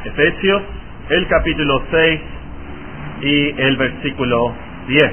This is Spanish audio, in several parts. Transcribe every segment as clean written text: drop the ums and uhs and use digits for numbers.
Efesios, el capítulo 6 y el versículo 10.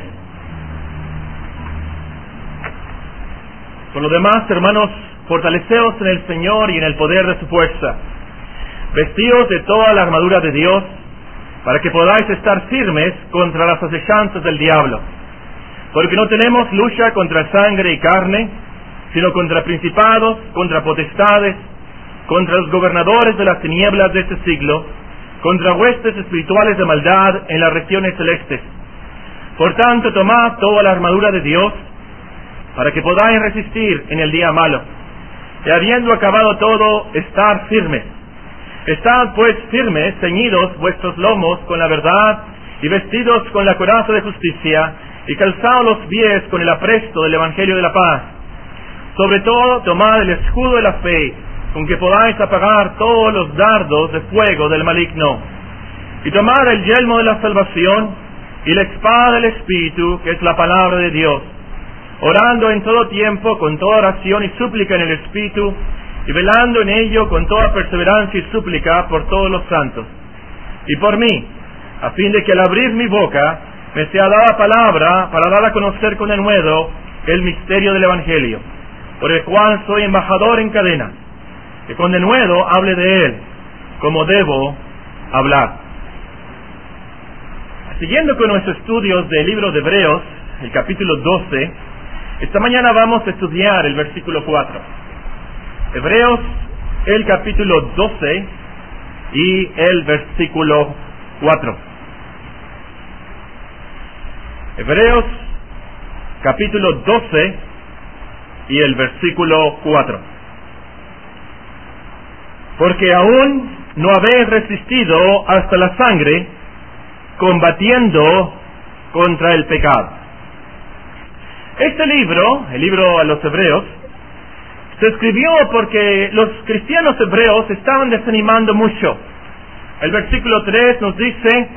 Con lo demás, hermanos, fortaleceos en el Señor y en el poder de su fuerza. Vestíos de toda la armadura de Dios, para que podáis estar firmes contra las acechanzas del diablo. Porque no tenemos lucha contra sangre y carne, sino contra principados, contra potestades, contra los gobernadores de las tinieblas de este siglo, contra huestes espirituales de maldad en las regiones celestes. Por tanto, tomad toda la armadura de Dios, para que podáis resistir en el día malo, y habiendo acabado todo, estar firmes. Estad pues firmes, ceñidos vuestros lomos con la verdad, y vestidos con la coraza de justicia, y calzados los pies con el apresto del Evangelio de la paz. Sobre todo, tomad el escudo de la fe, con que podáis apagar todos los dardos de fuego del maligno. Y tomad el yelmo de la salvación, y la espada del Espíritu, que es la palabra de Dios, orando en todo tiempo, con toda oración y súplica en el Espíritu, y velando en ello con toda perseverancia y súplica por todos los santos. Y por mí, a fin de que al abrir mi boca, me sea dada palabra para dar a conocer con denuedo el misterio del Evangelio, por el cual soy embajador en cadena, que con denuedo hable de él, como debo hablar. Siguiendo con nuestros estudios del libro de Hebreos, el capítulo 12, esta mañana vamos a estudiar el versículo 4. Hebreos, el capítulo 12 y el versículo 4. Hebreos, capítulo 12 y el versículo 4. Porque aún no habéis resistido hasta la sangre, combatiendo contra el pecado. Este libro, el libro a los Hebreos, se escribió porque los cristianos hebreos estaban desanimando mucho. El versículo 3 nos dice,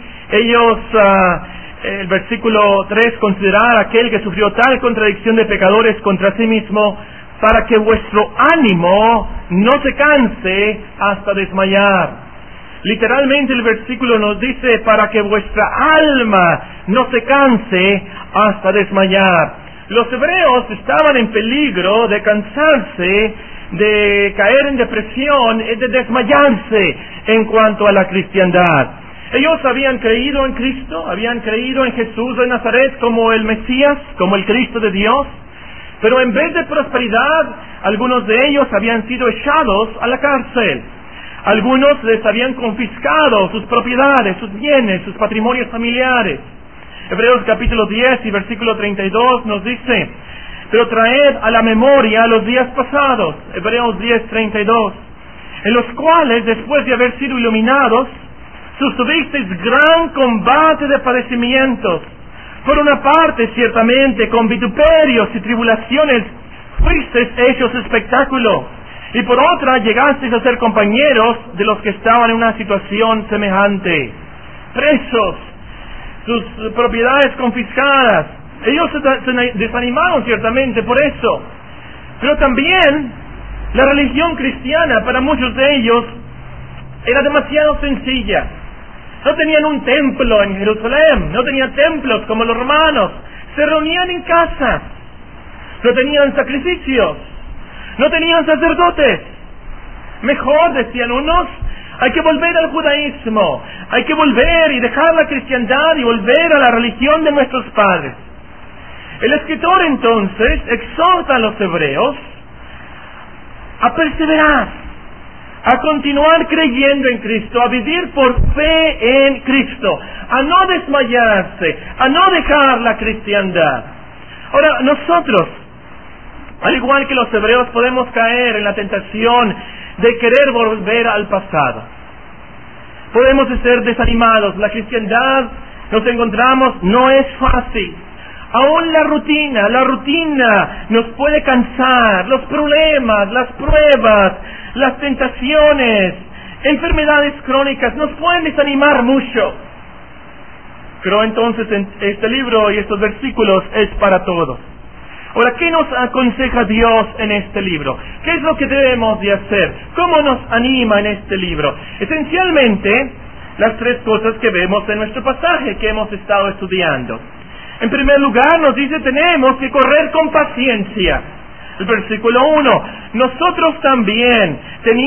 el versículo 3, considerad a aquel que sufrió tal contradicción de pecadores contra sí mismo, para que vuestro ánimo no se canse hasta desmayar. Literalmente el versículo nos dice, para que vuestra alma no se canse hasta desmayar. Los hebreos estaban en peligro de cansarse, de caer en depresión, de desmayarse en cuanto a la cristiandad. Ellos habían creído en Cristo, habían creído en Jesús de Nazaret como el Mesías, como el Cristo de Dios, pero en vez de prosperidad, algunos de ellos habían sido echados a la cárcel. Algunos les habían confiscado sus propiedades, sus bienes, sus patrimonios familiares. Hebreos capítulo 10 y versículo 32 nos dice, pero traed a la memoria los días pasados, Hebreos 10:32, en los cuales, después de haber sido iluminados, sostuvisteis gran combate de padecimientos. Por una parte, ciertamente, con vituperios y tribulaciones, fuisteis hechos espectáculo, y por otra, llegasteis a ser compañeros de los que estaban en una situación semejante, presos, sus propiedades confiscadas. Ellos se desanimaron ciertamente por eso. Pero también la religión cristiana para muchos de ellos era demasiado sencilla. No tenían un templo en Jerusalén, no tenían templos como los romanos. Se reunían en casa. No tenían sacrificios, no tenían sacerdotes. Mejor, decían unos, hay que volver al judaísmo, hay que volver y dejar la cristiandad y volver a la religión de nuestros padres. El escritor entonces exhorta a los hebreos a perseverar, a continuar creyendo en Cristo, a vivir por fe en Cristo, a no desmayarse, a no dejar la cristiandad. Ahora, nosotros, al igual que los hebreos, podemos caer en la tentación de querer volver al pasado. Podemos ser desanimados. La cristiandad, nos encontramos, no es fácil. Aún la rutina nos puede cansar. Los problemas, las pruebas, las tentaciones, enfermedades crónicas nos pueden desanimar mucho. Pero entonces este libro y estos versículos es para todos. Ahora, ¿qué nos aconseja Dios en este libro? ¿Qué es lo que debemos de hacer? ¿Cómo nos anima en este libro? Esencialmente, las tres cosas que vemos en nuestro pasaje que hemos estado estudiando. En primer lugar, nos dice, tenemos que correr con paciencia. El versículo 1, nosotros también,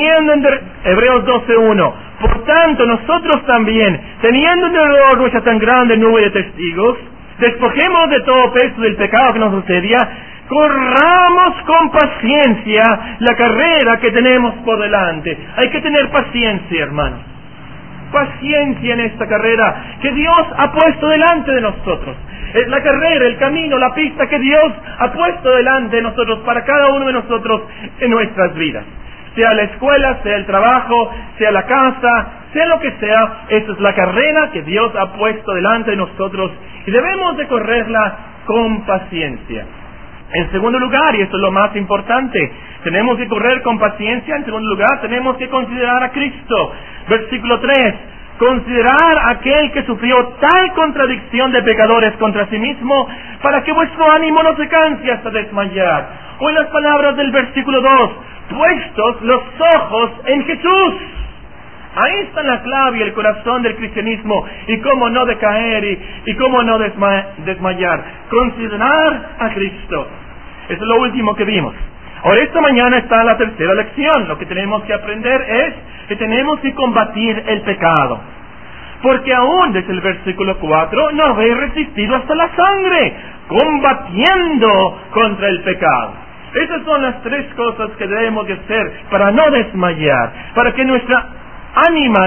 Hebreos 12:1, por tanto, nosotros también, teniendo en derredor nuestra tan grande nube de testigos, despojemos de todo peso del pecado que nos asedia, corramos con paciencia la carrera que tenemos por delante. Hay que tener paciencia, hermanos. Paciencia en esta carrera que Dios ha puesto delante de nosotros. Es la carrera, el camino, la pista que Dios ha puesto delante de nosotros para cada uno de nosotros en nuestras vidas. Sea la escuela, sea el trabajo, sea la casa, sea lo que sea, esa es la carrera que Dios ha puesto delante de nosotros y debemos de correrla con paciencia. En segundo lugar, y esto es lo más importante, tenemos que correr con paciencia. En segundo lugar, tenemos que considerar a Cristo. Versículo 3, considerar a aquel que sufrió tal contradicción de pecadores contra sí mismo, para que vuestro ánimo no se canse hasta desmayar. O en las palabras del versículo 2, puestos los ojos en Jesús. Ahí está la clave y el corazón del cristianismo, y cómo no decaer y cómo no desmayar. Considerar a Cristo. Eso es lo último que vimos. Ahora, esta mañana está la tercera lección. Lo que tenemos que aprender es que tenemos que combatir el pecado. Porque aún desde el versículo 4, no habéis resistido hasta la sangre, combatiendo contra el pecado. Esas son las tres cosas que debemos de hacer para no desmayar, para que nuestra alma,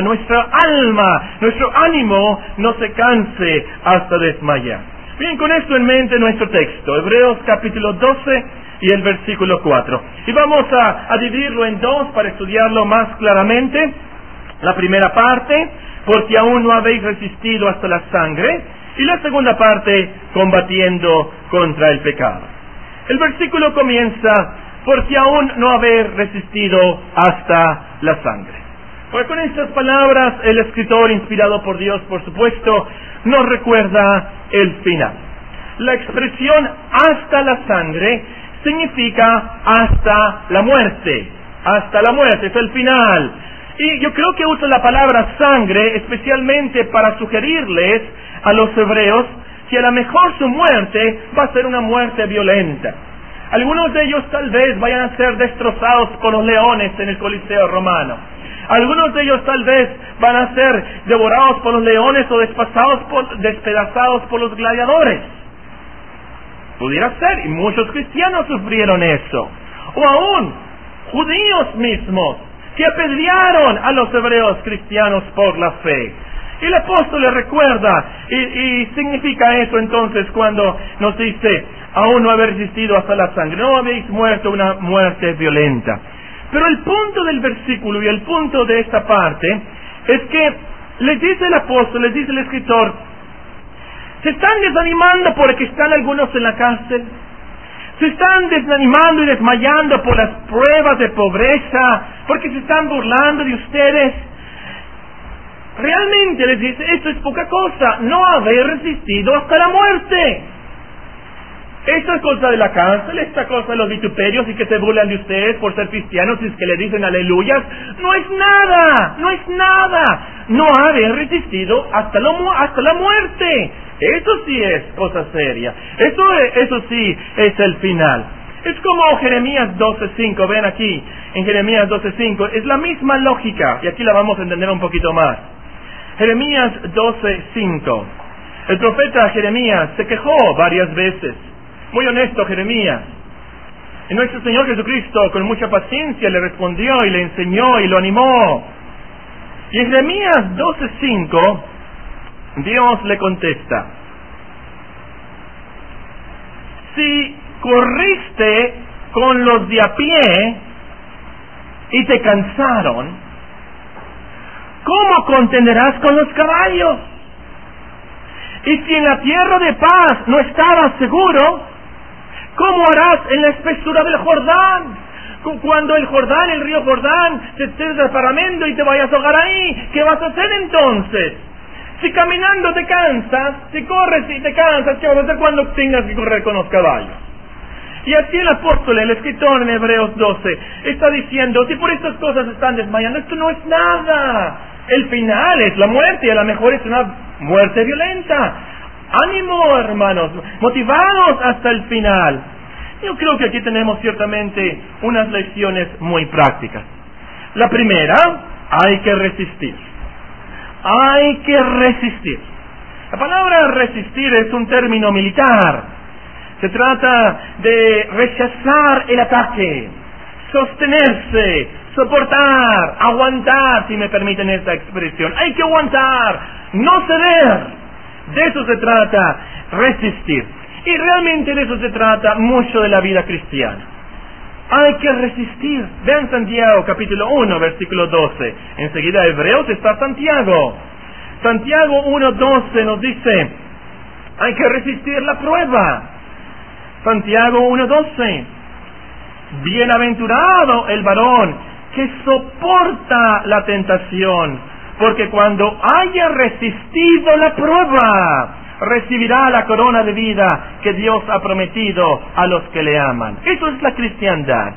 nuestro ánimo no se canse hasta desmayar. Bien, con esto en mente nuestro texto, Hebreos capítulo 12 y el versículo 4. Y vamos a dividirlo en dos para estudiarlo más claramente. La primera parte, porque aún no habéis resistido hasta la sangre, y la segunda parte, combatiendo contra el pecado. El versículo comienza, porque aún no habéis resistido hasta la sangre. Pues con estas palabras, el escritor, inspirado por Dios, por supuesto, nos recuerda el final. La expresión hasta la sangre significa hasta la muerte. Hasta la muerte, es el final. Y yo creo que usa la palabra sangre especialmente para sugerirles a los hebreos que a lo mejor su muerte va a ser una muerte violenta. Algunos de ellos tal vez vayan a ser destrozados por los leones en el Coliseo romano. Algunos de ellos tal vez van a ser devorados por los leones o despedazados por los gladiadores. Pudiera ser, y muchos cristianos sufrieron eso. O aún judíos mismos que apedrearon a los hebreos cristianos por la fe. Y el apóstol le recuerda, y significa eso entonces cuando nos dice, aún no habéis resistido hasta la sangre, no habéis muerto una muerte violenta. Pero el punto del versículo y el punto de esta parte es que les dice el apóstol, les dice el escritor, se están desanimando porque están algunos en la cárcel, se están desanimando y desmayando por las pruebas de pobreza, porque se están burlando de ustedes. Realmente les dice, esto es poca cosa, no haber resistido hasta la muerte. Esta cosa de la cárcel, esta cosa de los vituperios y que se burlan de ustedes por ser cristianos y que le dicen aleluyas, no es nada, no haber resistido hasta la muerte. Eso sí es cosa seria, eso sí es el final. Es como Jeremías 12:5, ven aquí, en Jeremías 12:5, es la misma lógica, y aquí la vamos a entender un poquito más. Jeremías 12:5, el profeta Jeremías se quejó varias veces. Muy honesto Jeremías. Y nuestro Señor Jesucristo con mucha paciencia le respondió y le enseñó y lo animó. Y en Jeremías 12:5 Dios le contesta: si corriste con los de a pie y te cansaron, ¿cómo contenderás con los caballos? Y si en la tierra de paz no estabas seguro, ¿cómo harás en la espesura del Jordán? Cuando el río Jordán, se esté desparramando y te vayas a ahogar ahí, ¿qué vas a hacer entonces? Si caminando te cansas, si corres y te cansas, ¿qué vas a hacer cuando tengas que correr con los caballos? Y así el apóstol, el escritor en Hebreos 12, está diciendo, si por estas cosas están desmayando, esto no es nada. El final es la muerte, y a lo mejor es una muerte violenta. Ánimo, hermanos, motivados hasta el final. Yo creo que aquí tenemos ciertamente unas lecciones muy prácticas. La primera, hay que resistir. Hay que resistir. La palabra resistir es un término militar. Se trata de rechazar el ataque, sostenerse, soportar, aguantar, si me permiten esta expresión. Hay que aguantar, no ceder. De eso se trata, resistir. Y realmente de eso se trata mucho de la vida cristiana. Hay que resistir. Vean Santiago capítulo 1, versículo 12. Enseguida Hebreos está Santiago. Santiago 1:12 nos dice, hay que resistir la prueba. Santiago 1:12. Bienaventurado el varón que soporta la tentación, porque cuando haya resistido la prueba, recibirá la corona de vida que Dios ha prometido a los que le aman. Eso es la cristiandad.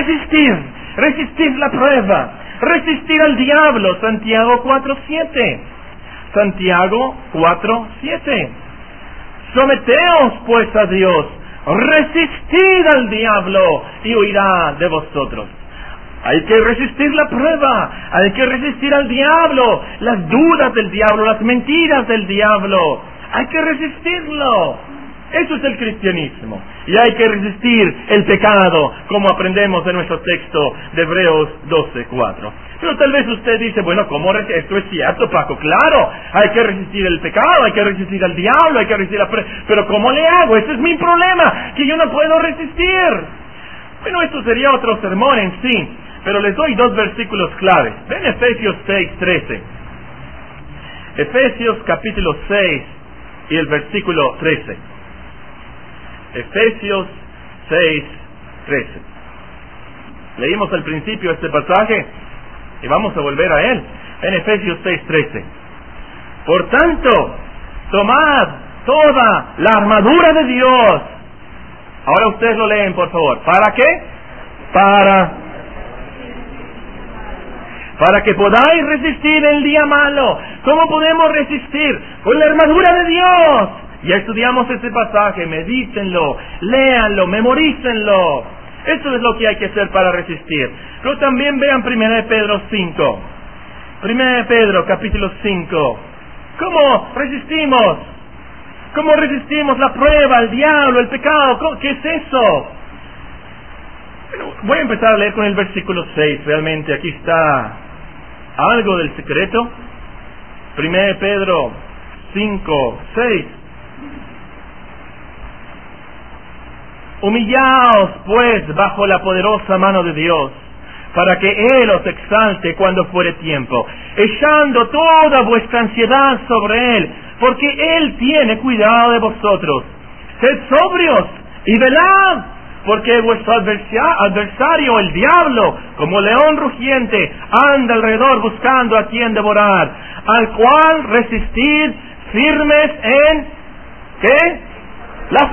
Resistir la prueba, resistir al diablo. Santiago 4:7. Santiago 4:7. Someteos pues a Dios, resistid al diablo y huirá de vosotros. Hay que resistir la prueba, hay que resistir al diablo, las dudas del diablo, las mentiras del diablo. Hay que resistirlo. Eso es el cristianismo. Y hay que resistir el pecado, como aprendemos en nuestro texto de Hebreos 12:4. Pero tal vez usted dice, bueno, ¿cómo esto es cierto, Paco? Claro, hay que resistir el pecado, hay que resistir al diablo, hay que resistir la prueba. Pero ¿cómo le hago? Ese es mi problema, que yo no puedo resistir. Bueno, esto sería otro sermón en sí, pero les doy 2 versículos claves. Ven Efesios 6:13. Efesios capítulo 6 y el versículo 13. Efesios 6:13. Leímos al principio este pasaje y vamos a volver a él. En Efesios 6:13. Por tanto, tomad toda la armadura de Dios. Ahora ustedes lo leen, por favor. ¿Para qué? Para que podáis resistir el día malo. ¿Cómo podemos resistir? Con la armadura de Dios. Ya estudiamos este pasaje, medítenlo, léanlo, memorícenlo. Eso es lo que hay que hacer para resistir. Pero también vean 1 Pedro 5. 1 Pedro capítulo 5. ¿Cómo resistimos? ¿Cómo resistimos la prueba, el diablo, el pecado? ¿Qué es eso? Bueno, voy a empezar a leer con el versículo 6. Realmente aquí está algo del secreto. 1 Pedro 5:6. Humillaos pues bajo la poderosa mano de Dios, para que Él os exalte cuando fuere tiempo, echando toda vuestra ansiedad sobre Él, porque Él tiene cuidado de vosotros. Sed sobrios y velad, porque vuestro adversario, el diablo, como león rugiente, anda alrededor buscando a quien devorar, al cual resistid firmes en, ¿qué? La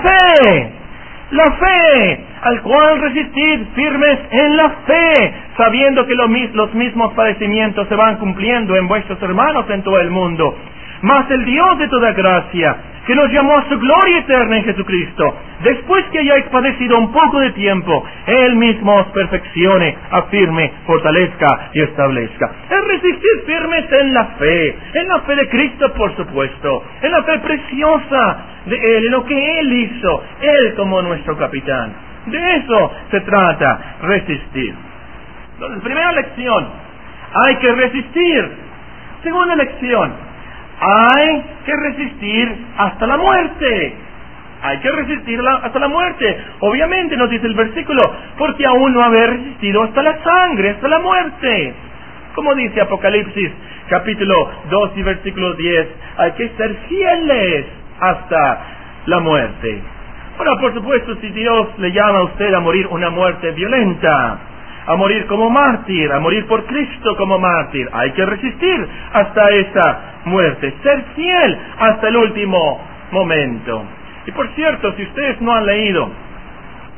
fe, al cual resistid firmes en la fe, sabiendo que los mismos padecimientos se van cumpliendo en vuestros hermanos en todo el mundo. Mas el Dios de toda gracia, que nos llamó a su gloria eterna en Jesucristo, después que hayáis padecido un poco de tiempo, Él mismo os perfeccione, afirme, fortalezca y establezca. Es resistir firmes en la fe de Cristo, por supuesto, en la fe preciosa de Él, en lo que Él hizo, Él como nuestro capitán. De eso se trata, resistir. Entonces, primera lección, hay que resistir. Segunda lección, hay que resistir hasta la muerte. Hay que resistir hasta la muerte. Obviamente nos dice el versículo, porque aún no haber resistido hasta la sangre, hasta la muerte. Como dice Apocalipsis capítulo 2 y versículo 10, hay que ser fieles hasta la muerte. Bueno, por supuesto, si Dios le llama a usted a morir una muerte violenta, a morir como mártir, a morir por Cristo como mártir, hay que resistir hasta esa muerte, ser fiel hasta el último momento. Y por cierto, si ustedes no han leído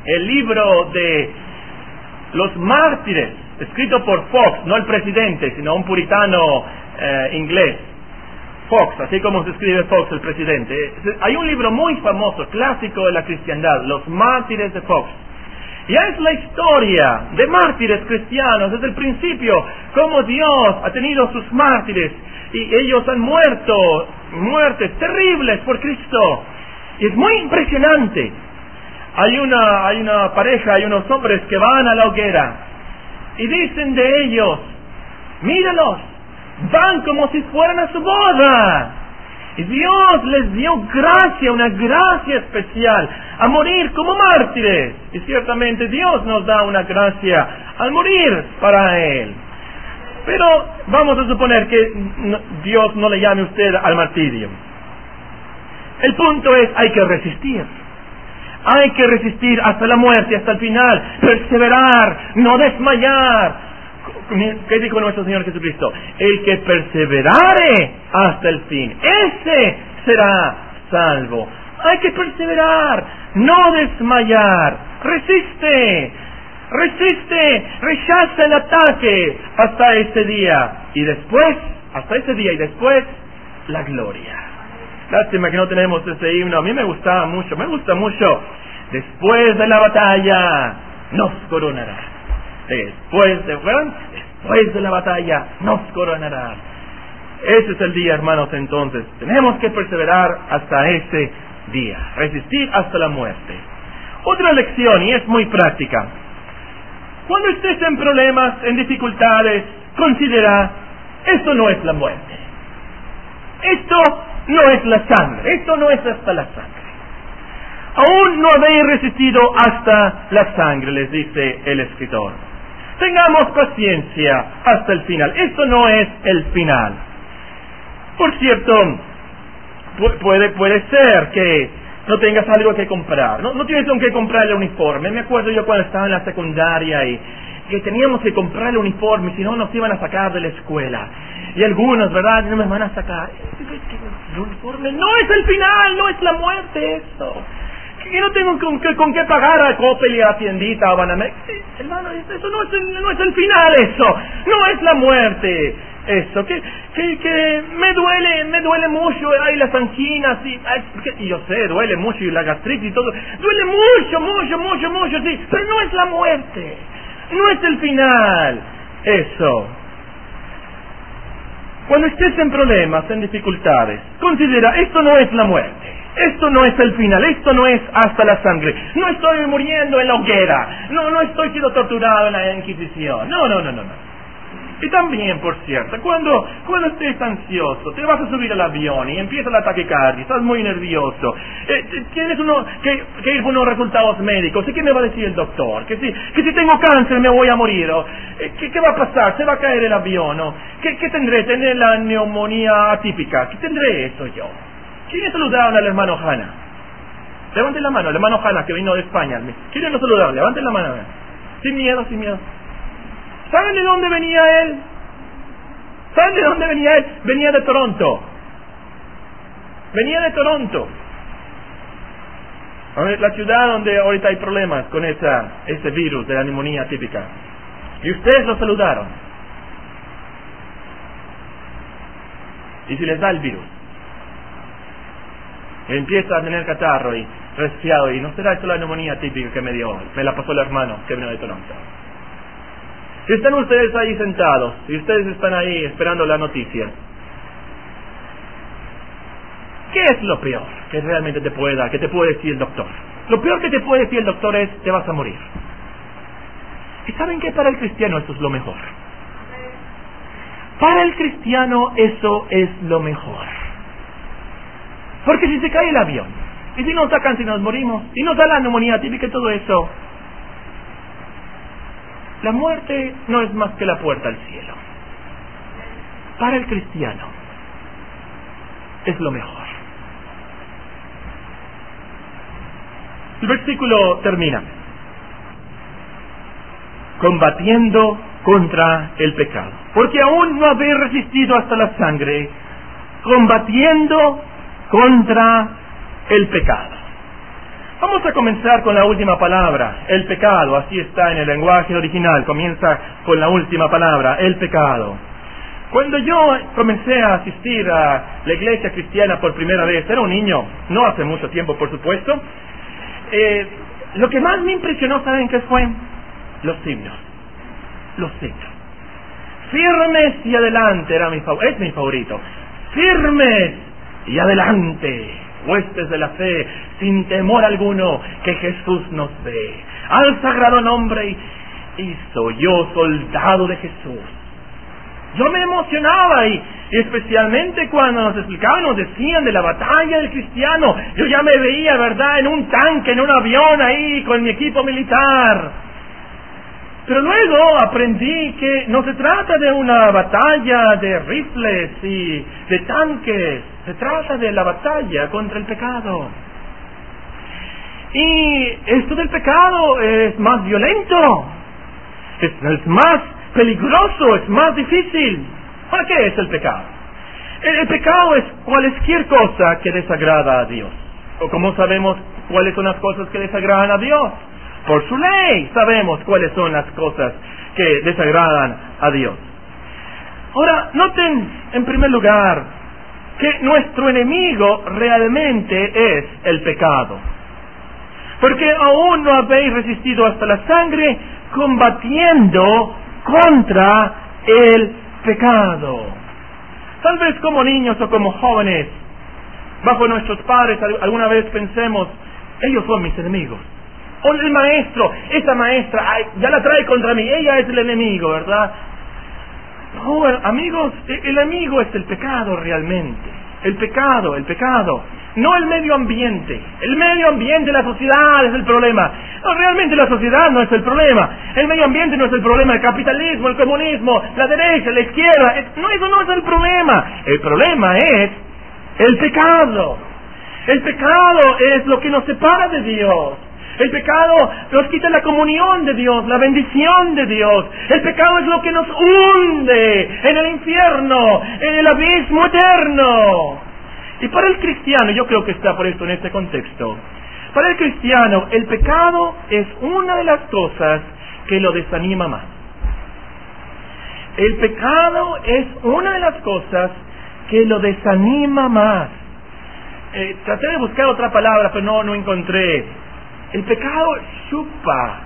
el libro de los mártires, escrito por Fox, no el presidente, sino un puritano inglés. Fox, así como se escribe Fox, el presidente. Hay un libro muy famoso, clásico de la cristiandad, Los mártires de Fox. Ya es la historia de mártires cristianos desde el principio, cómo Dios ha tenido sus mártires y ellos han muerto, muertes terribles por Cristo. Y es muy impresionante. Hay una pareja, hay unos hombres que van a la hoguera y dicen de ellos, míralos, van como si fueran a su boda. Y Dios les dio gracia, una gracia especial, a morir como mártires. Y ciertamente Dios nos da una gracia al morir para Él. Pero vamos a suponer que Dios no le llame a usted al martirio. El punto es, hay que resistir. Hay que resistir hasta la muerte, hasta el final. Perseverar, no desmayar. ¿Qué dijo nuestro Señor Jesucristo? El que perseverare hasta el fin, ese será salvo. Hay que perseverar, no desmayar. Resiste, rechaza el ataque hasta ese día. Y después, la gloria. Lástima que no tenemos ese himno. A mí me gusta mucho. Después de la batalla nos coronará. Después de la batalla nos coronará. Ese es el día, hermanos. Entonces tenemos que perseverar hasta ese día, resistir hasta la muerte. Otra lección, y es muy práctica: cuando estés en problemas, en dificultades, considera, esto no es la muerte, esto no es la sangre, esto no es hasta la sangre. Aún no habéis resistido hasta la sangre, les dice el escritor. Tengamos paciencia hasta el final. Esto no es el final. Por cierto, puede ser que no tengas algo que comprar. No tienes con qué comprar el uniforme. Me acuerdo yo cuando estaba en la secundaria y que teníamos que comprar el uniforme, si no nos iban a sacar de la escuela. Y algunos, ¿verdad? No me van a sacar. El uniforme no es el final, no es la muerte eso. Que no tengo con qué pagar a Coppel y a Tiendita o Banamex. Hermano, eso no es el final, eso. No es la muerte, eso. Que me duele mucho, hay las anginas y yo sé, duele mucho y la gastritis y todo. Duele mucho, sí. Pero no es la muerte. No es el final, eso. Cuando estés en problemas, en dificultades, considera, esto no es la muerte. Esto no es el final, esto no es hasta la sangre. No estoy muriendo en la hoguera. No estoy siendo torturado en la Inquisición. No. Y también, por cierto, cuando estés ansioso, te vas a subir al avión y empieza la taquicardia, estás muy nervioso, tienes que ir por unos resultados médicos. ¿Y qué me va a decir el doctor? Que si tengo cáncer me voy a morir. ¿Qué va a pasar? ¿Se va a caer el avión? ¿Qué tendré? ¿Tendré la neumonía atípica? ¿Qué tendré eso yo? ¿Quiénes saludaron al hermano Hanna? Levanten la mano, el hermano Hanna que vino de España. ¿Quiénes lo saludaron? Levanten la mano. Sin miedo. ¿Saben de dónde venía él? Venía de Toronto. A ver, la ciudad donde ahorita hay problemas con ese virus de la neumonía típica. Y ustedes lo saludaron. ¿Y si les da el virus? Empieza a tener catarro y resfriado, y no será esto la neumonía típica que me la pasó el hermano que vino de Toronto. Si están ustedes ahí sentados, y ustedes están ahí esperando la noticia, ¿qué es lo peor que realmente te puede decir el doctor? Lo peor que te puede decir el doctor es, te vas a morir. ¿Y saben qué? Para el cristiano eso es lo mejor. Para el cristiano eso es lo mejor. Porque si se cae el avión, y si nos sacan, si nos morimos, y nos da la neumonía típica y todo eso, la muerte no es más que la puerta al cielo. Para el cristiano es lo mejor. El versículo termina: combatiendo contra el pecado, porque aún no habéis resistido hasta la sangre, combatiendo contra el pecado. Vamos a comenzar con la última palabra, el pecado. Así está en el lenguaje original. Comienza con la última palabra, el pecado. Cuando yo comencé a asistir a la iglesia cristiana por primera vez, era un niño, no hace mucho tiempo, por supuesto. Lo que más me impresionó, ¿saben qué fue? Los himnos. Los himnos. Firmes y adelante es mi favorito. Firmes y adelante, huestes de la fe, sin temor alguno, que Jesús nos ve. Al sagrado nombre y soy yo soldado de Jesús. Yo me emocionaba y especialmente cuando nos explicaban, nos decían de la batalla del cristiano. Yo ya me veía, ¿verdad?, en un tanque, en un avión ahí con mi equipo militar. Pero luego aprendí que no se trata de una batalla de rifles y de tanques, se trata de la batalla contra el pecado. Y esto del pecado es más violento, es más peligroso, es más difícil. ¿Para qué es el pecado? El pecado es cualquier cosa que desagrada a Dios. ¿O cómo sabemos cuáles son las cosas que desagradan a Dios? Por su ley sabemos cuáles son las cosas que desagradan a Dios. Ahora, noten en primer lugar que nuestro enemigo realmente es el pecado. Porque aún no habéis resistido hasta la sangre combatiendo contra el pecado. Tal vez como niños o como jóvenes, bajo nuestros padres, alguna vez pensemos, ellos son mis enemigos. O el maestro, esa maestra, ya la trae contra mí, ella es el enemigo, ¿verdad? No, amigos, el enemigo es el pecado realmente. El pecado. No el medio ambiente. El medio ambiente, la sociedad es el problema. No, realmente la sociedad no es el problema. El medio ambiente no es el problema. El capitalismo, el comunismo, la derecha, la izquierda. No, eso no es el problema. El problema es el pecado. El pecado es lo que nos separa de Dios. El pecado nos quita la comunión de Dios, la bendición de Dios. El pecado es lo que nos hunde en el infierno, en el abismo eterno. Y para el cristiano, yo creo que está por esto en este contexto, para el cristiano el pecado es una de las cosas que lo desanima más. El pecado es una de las cosas que lo desanima más. Traté de buscar otra palabra, pero no encontré. El pecado chupa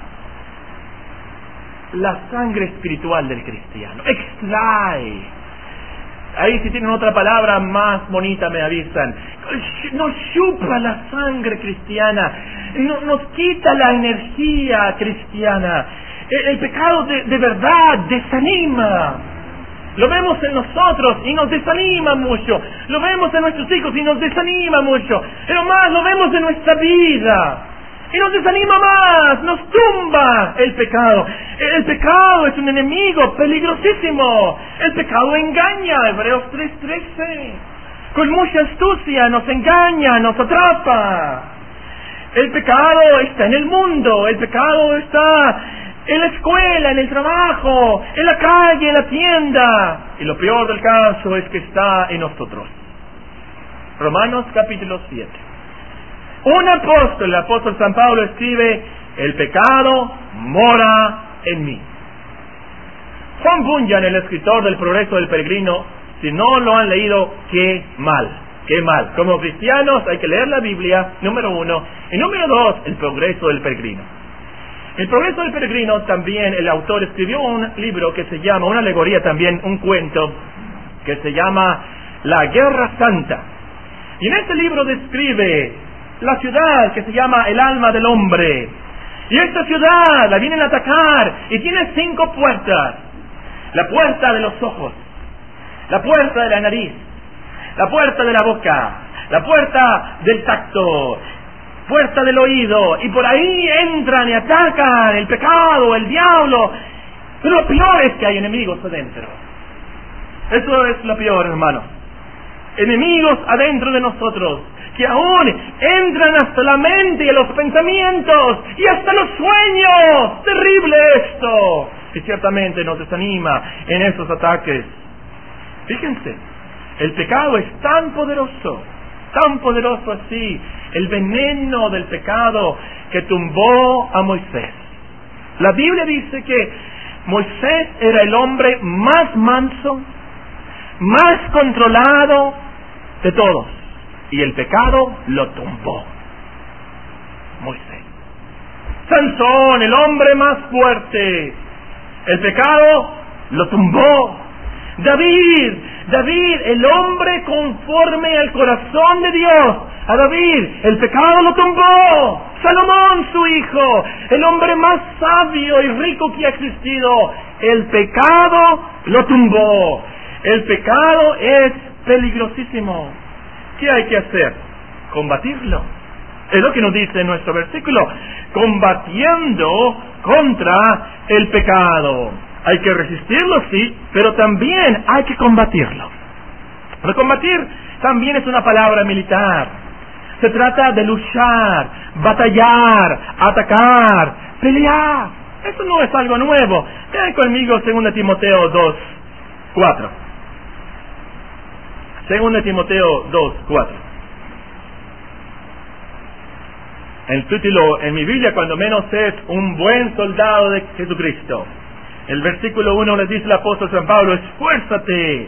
la sangre espiritual del cristiano. Extrae. Ahí si tienen otra palabra más bonita me avisan. Nos chupa la sangre cristiana. Nos quita la energía cristiana. El pecado de verdad desanima. Lo vemos en nosotros y nos desanima mucho. Lo vemos en nuestros hijos y nos desanima mucho. Pero más lo vemos en nuestra vida. Y nos desanima más, nos tumba el pecado. El pecado es un enemigo peligrosísimo. El pecado engaña, Hebreos 3:13. Con mucha astucia nos engaña, nos atrapa. El pecado está en el mundo, el pecado está en la escuela, en el trabajo, en la calle, en la tienda. Y lo peor del caso es que está en nosotros. Romanos capítulo 7. Un apóstol, el apóstol San Pablo, escribe: el pecado mora en mí. Juan Bunyan, el escritor del Progreso del Peregrino, si no lo han leído, qué mal. Como cristianos hay que leer la Biblia, número 1. Y número 2, el Progreso del Peregrino. El Progreso del Peregrino también, el autor escribió un libro que se llama, una alegoría también, un cuento, que se llama La Guerra Santa. Y en este libro describe la ciudad que se llama el alma del hombre. Y esta ciudad la vienen a atacar y tiene 5 puertas. La puerta de los ojos, la puerta de la nariz, la puerta de la boca, la puerta del tacto, puerta del oído. Y por ahí entran y atacan el pecado, el diablo. Pero lo peor es que hay enemigos adentro. Eso es lo peor, hermano. Enemigos adentro de nosotros, que aún entran hasta la mente y a los pensamientos y hasta los sueños. Terrible esto. Y ciertamente nos desanima en esos ataques. Fíjense, el pecado es tan poderoso así, el veneno del pecado que tumbó a Moisés. La Biblia dice que Moisés era el hombre más manso, más controlado de todos, y el pecado lo tumbó. Moisés. Sansón, el hombre más fuerte, el pecado lo tumbó. David, el hombre conforme al corazón de Dios. A David, el pecado lo tumbó. Salomón, su hijo, el hombre más sabio y rico que ha existido, el pecado lo tumbó. El pecado es peligrosísimo. ¿Qué hay que hacer? Combatirlo. Es lo que nos dice nuestro versículo. Combatiendo contra el pecado. Hay que resistirlo, sí, pero también hay que combatirlo. Pero combatir también es una palabra militar. Se trata de luchar, batallar, atacar, pelear. Eso no es algo nuevo. Vean conmigo 2 Timoteo 2:4. 2 Timoteo 2:4. El título en mi Biblia, cuando menos, es un buen soldado de Jesucristo. El versículo 1 les dice el apóstol San Pablo: esfuérzate.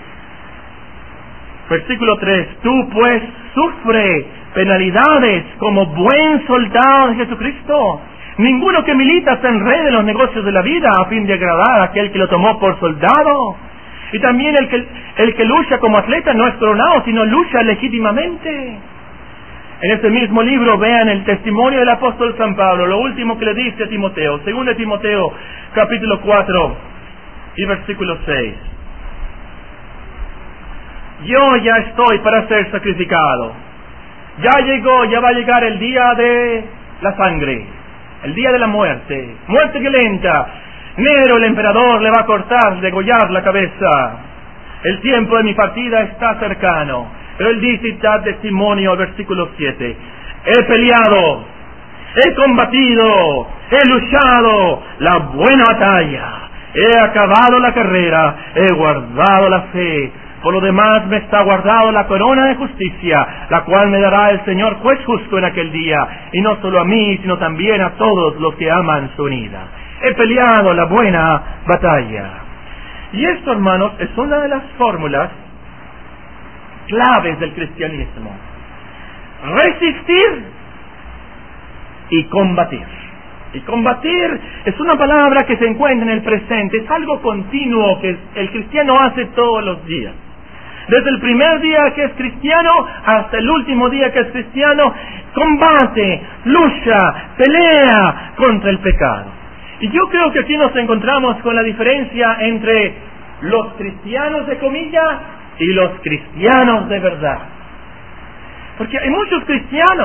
Versículo 3: tú pues sufre penalidades como buen soldado de Jesucristo. Ninguno que milita se enrede en los negocios de la vida a fin de agradar a aquel que lo tomó por soldado. Y también el que lucha como atleta no es coronado, sino lucha legítimamente. En este mismo libro vean el testimonio del apóstol San Pablo, lo último que le dice a Timoteo, 2 Timoteo capítulo 4 y versículo 6. Yo ya estoy para ser sacrificado. Ya va a llegar el día de la sangre, el día de la muerte, muerte violenta. Nero, el emperador, le va a cortar, degollar la cabeza. El tiempo de mi partida está cercano. Pero él dice y da testimonio, versículo 7. He peleado, he combatido, he luchado la buena batalla, he acabado la carrera, he guardado la fe. Por lo demás me está guardado la corona de justicia, la cual me dará el Señor juez justo en aquel día, y no solo a mí, sino también a todos los que aman su venida. He peleado la buena batalla. Y esto, hermanos, es una de las fórmulas claves del cristianismo: resistir y combatir. Y combatir es una palabra que se encuentra en el presente, es algo continuo que el cristiano hace todos los días. Desde el primer día que es cristiano hasta el último día que es cristiano, combate, lucha, pelea contra el pecado. Y yo creo que aquí nos encontramos con la diferencia entre los cristianos de comillas y los cristianos de verdad. Porque hay muchos cristianos,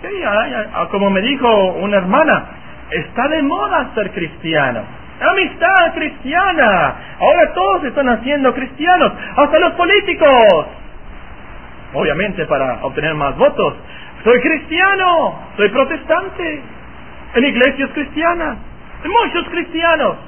como me dijo una hermana, está de moda ser cristiano. Amistad cristiana. Ahora todos están haciendo cristianos, hasta los políticos. Obviamente para obtener más votos. Soy cristiano, soy protestante, en iglesias cristianas, en muchos cristianos.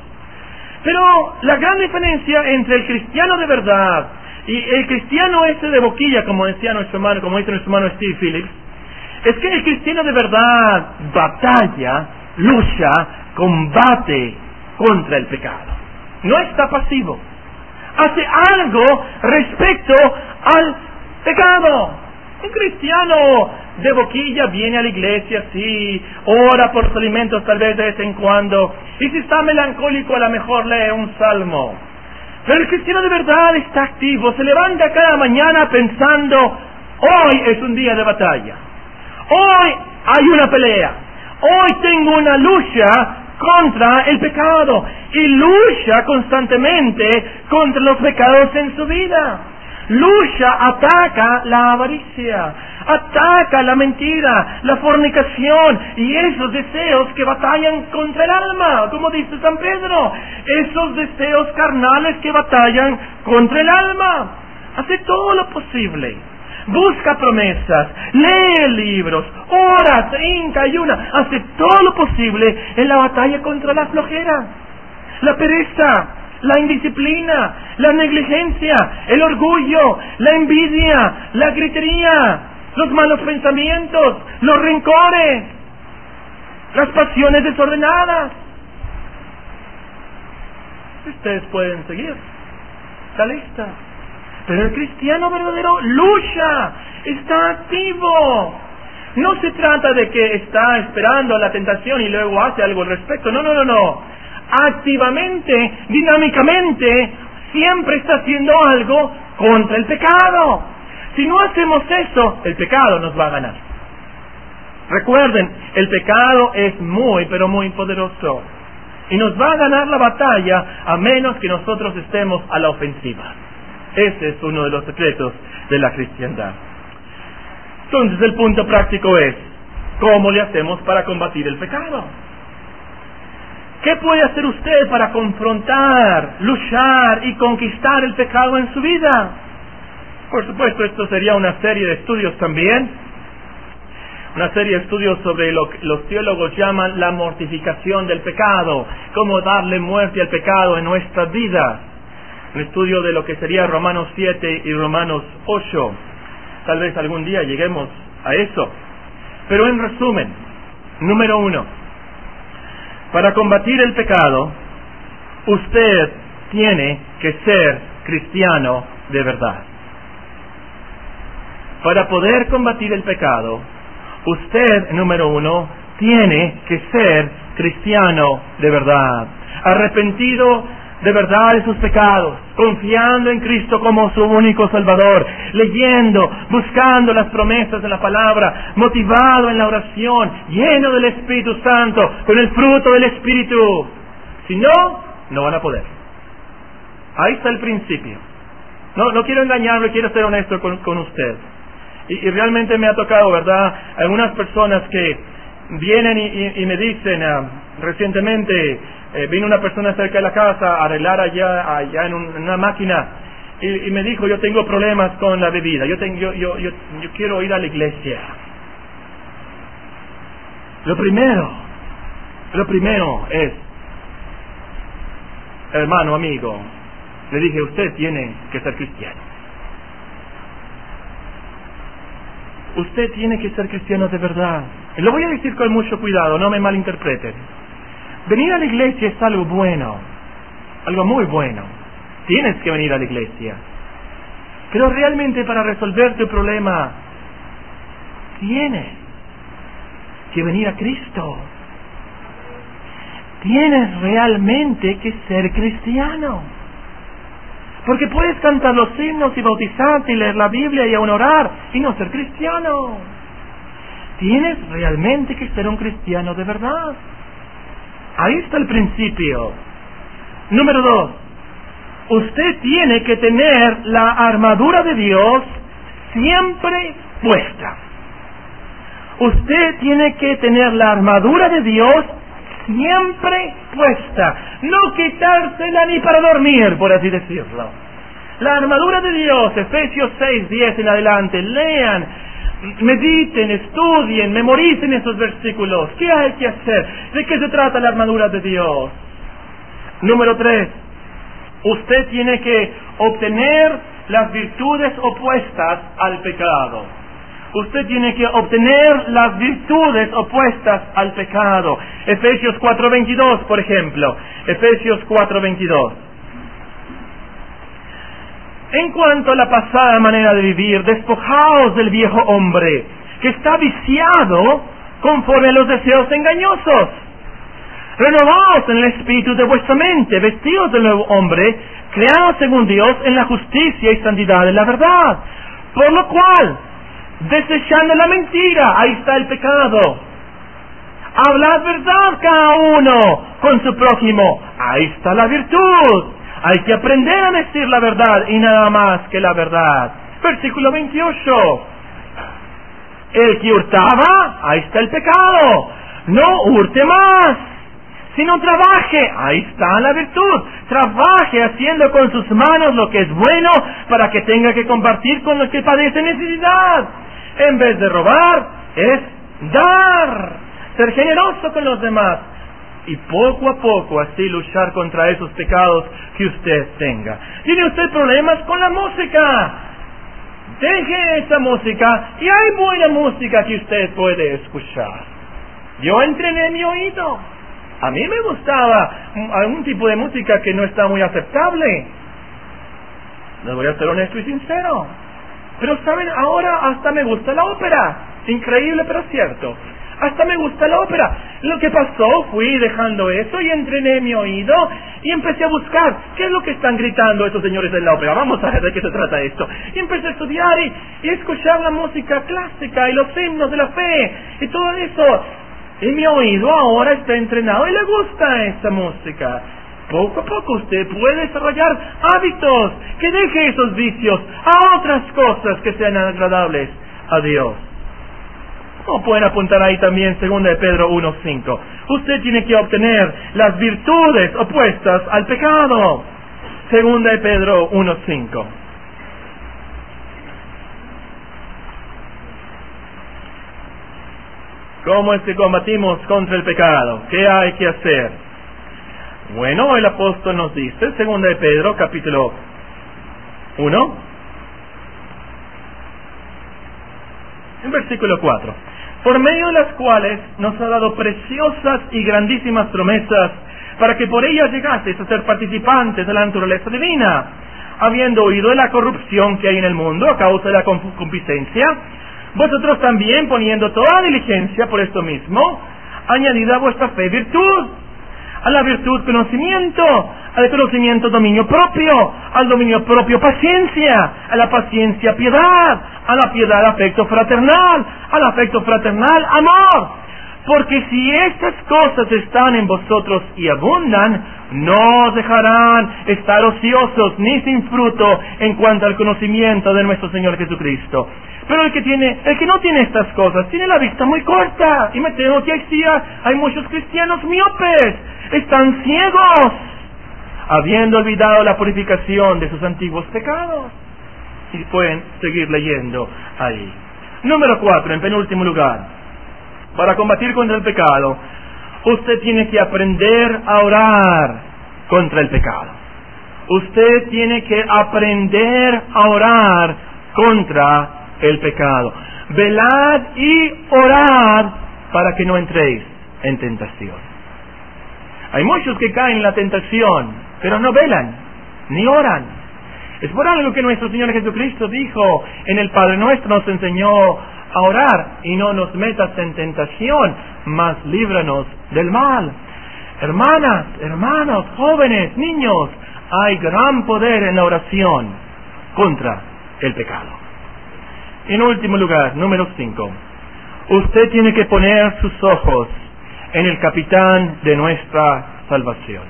Pero la gran diferencia entre el cristiano de verdad y el cristiano de boquilla, como decía nuestro hermano, como dice nuestro hermano Steve Phillips, es que el cristiano de verdad batalla, lucha, combate contra el pecado. No está pasivo. Hace algo respecto al pecado. Un cristiano de boquilla viene a la iglesia, sí, ora por sus alimentos tal vez de vez en cuando, y si está melancólico a lo mejor lee un salmo. Pero el cristiano de verdad está activo, se levanta cada mañana pensando: hoy es un día de batalla, hoy hay una pelea, hoy tengo una lucha contra el pecado, y lucha constantemente contra los pecados en su vida. Lucha, ataca la avaricia, ataca la mentira, la fornicación y esos deseos que batallan contra el alma, como dice San Pedro, esos deseos carnales que batallan contra el alma. Hace todo lo posible, busca promesas, lee libros, ora, se hinca, ayuna, hace todo lo posible en la batalla contra la flojera, la pereza, la indisciplina, la negligencia, el orgullo, la envidia, la gritería, los malos pensamientos, los rencores, las pasiones desordenadas. Ustedes pueden seguir la lista. Pero el cristiano verdadero lucha, está activo. No se trata de que está esperando la tentación y luego hace algo al respecto. No. Activamente, dinámicamente, siempre está haciendo algo contra el pecado. Si no hacemos eso, el pecado nos va a ganar. Recuerden, el pecado es muy, pero muy poderoso. Y nos va a ganar la batalla a menos que nosotros estemos a la ofensiva. Ese es uno de los secretos de la cristiandad. Entonces el punto práctico es, ¿cómo le hacemos para combatir el pecado? ¿Qué puede hacer usted para confrontar, luchar y conquistar el pecado en su vida? Por supuesto, esto sería una serie de estudios también. Una serie de estudios sobre lo que los teólogos llaman la mortificación del pecado. Cómo darle muerte al pecado en nuestras vidas. Un estudio de lo que sería Romanos 7 y Romanos 8. Tal vez algún día lleguemos a eso. Pero en resumen, número 1. Para combatir el pecado, usted tiene que ser cristiano de verdad. Para poder combatir el pecado, usted, número 1, tiene que ser cristiano de verdad. Arrepentido de verdad de sus pecados, confiando en Cristo como su único Salvador, leyendo, buscando las promesas de la palabra, motivado en la oración, lleno del Espíritu Santo, con el fruto del Espíritu. Si no, no van a poder. Ahí está el principio. No quiero engañarlo, quiero ser honesto con usted. Y realmente me ha tocado, ¿verdad? Algunas personas que vienen y me dicen, recientemente vino una persona cerca de la casa a arreglar allá en una máquina y me dijo, yo tengo problemas con la bebida, yo quiero ir a la iglesia. Lo primero es, hermano, amigo, le dije, usted tiene que ser cristiano. Usted tiene que ser cristiano de verdad. Y lo voy a decir con mucho cuidado, no me malinterpreten. Venir a la iglesia es algo bueno, algo muy bueno. Tienes que venir a la iglesia. Pero realmente para resolver tu problema, tienes que venir a Cristo. Tienes realmente que ser cristiano. Porque puedes cantar los himnos y bautizarte y leer la Biblia y aún orar y no ser cristiano. Tienes realmente que ser un cristiano de verdad. Ahí está el principio. Número 2. Usted tiene que tener la armadura de Dios siempre puesta. Usted tiene que tener la armadura de Dios siempre puesta, no quitársela ni para dormir, por así decirlo. La armadura de Dios, Efesios 6:10 en adelante, lean, mediten, estudien, memoricen esos versículos. ¿Qué hay que hacer? ¿De qué se trata la armadura de Dios? Número 3, usted tiene que obtener las virtudes opuestas al pecado. Usted tiene que obtener las virtudes opuestas al pecado. Efesios 4:22, por ejemplo. Efesios 4:22. En cuanto a la pasada manera de vivir, despojaos del viejo hombre, que está viciado conforme a los deseos engañosos. Renovaos en el espíritu de vuestra mente, vestidos del nuevo hombre, creados según Dios en la justicia y santidad de la verdad. Por lo cual, desechando la mentira, ahí está el pecado. Hablad verdad cada uno con su prójimo, ahí está la virtud. Hay que aprender a decir la verdad y nada más que la verdad. Versículo 28. El que hurtaba, ahí está el pecado. No hurte más, sino trabaje, ahí está la virtud. Trabaje haciendo con sus manos lo que es bueno para que tenga que compartir con los que padecen necesidad. En vez de robar, es dar, ser generoso con los demás y poco a poco así luchar contra esos pecados que usted tenga. ¿Tiene usted problemas con la música? deje esa música y hay buena música que usted puede escuchar. Yo entrené mi oído. A mí me gustaba algún tipo de música que no está muy aceptable. Les voy a ser honesto y sincero. Pero saben, ahora hasta me gusta la ópera. Increíble, pero cierto. Hasta me gusta la ópera. Lo que pasó, fui dejando eso y entrené mi oído y empecé a buscar qué es lo que están gritando estos señores en la ópera. Vamos a ver de qué se trata esto. Y empecé a estudiar y escuchar la música clásica y los himnos de la fe y todo eso. Y mi oído ahora está entrenado y le gusta esa música. Poco a poco usted puede desarrollar hábitos que deje esos vicios a otras cosas que sean agradables a Dios. O pueden apuntar ahí también 2 de Pedro 1:5. Usted tiene que obtener las virtudes opuestas al pecado. 2 de Pedro 1:5. ¿Cómo es que combatimos contra el pecado? ¿Qué hay que hacer? Bueno, el apóstol nos dice, 2 de Pedro, capítulo 1, en versículo 4. Por medio de las cuales nos ha dado preciosas y grandísimas promesas, para que por ellas llegaseis a ser participantes de la naturaleza divina, habiendo oído de la corrupción que hay en el mundo a causa de la concupiscencia, vosotros también, poniendo toda diligencia por esto mismo, añadid a vuestra fe virtud, a la virtud conocimiento, al conocimiento dominio propio, al dominio propio paciencia, a la paciencia piedad, a la piedad afecto fraternal, al afecto fraternal amor. Porque si estas cosas están en vosotros y abundan, no os dejarán estar ociosos ni sin fruto en cuanto al conocimiento de nuestro Señor Jesucristo. Pero el que no tiene estas cosas, tiene la vista muy corta. Y me temo que hay muchos cristianos miopes, están ciegos, habiendo olvidado la purificación de sus antiguos pecados. Y pueden seguir leyendo ahí. Número 4, en penúltimo lugar. Para combatir contra el pecado, usted tiene que aprender a orar contra el pecado. Usted tiene que aprender a orar contra el pecado. Velad y orad para que no entréis en tentación. Hay muchos que caen en la tentación, pero no velan, ni oran. Es por algo que nuestro Señor Jesucristo dijo en el Padre Nuestro, nos enseñó a orar: y no nos metas en tentación, mas líbranos del mal. Hermanas, hermanos, jóvenes, niños, hay gran poder en la oración contra el pecado. En último lugar, número 5, usted tiene que poner sus ojos en el capitán de nuestra salvación.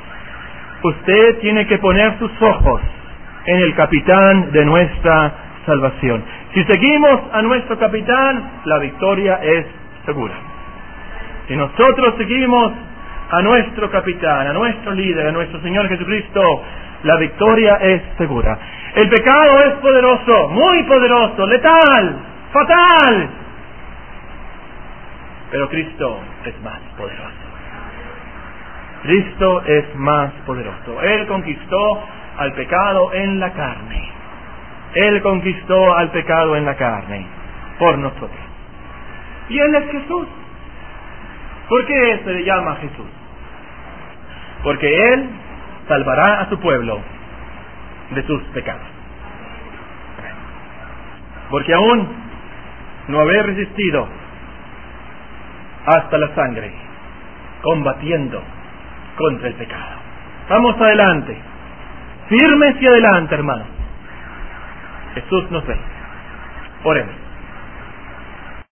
Usted tiene que poner sus ojos en el capitán de nuestra salvación. Si seguimos a nuestro capitán, la victoria es segura. Si nosotros seguimos a nuestro capitán, a nuestro líder, a nuestro Señor Jesucristo, la victoria es segura. El pecado es poderoso, muy poderoso, letal, fatal. Pero Cristo es más poderoso. Cristo es más poderoso. Él conquistó al pecado en la carne. Él conquistó al pecado en la carne por nosotros. Y Él es Jesús. ¿Por qué se le llama Jesús? Porque Él salvará a su pueblo de sus pecados. Porque aún no haber resistido hasta la sangre, combatiendo contra el pecado. Vamos adelante, firmes y adelante, hermanos. Jesús nos ve. Oremos.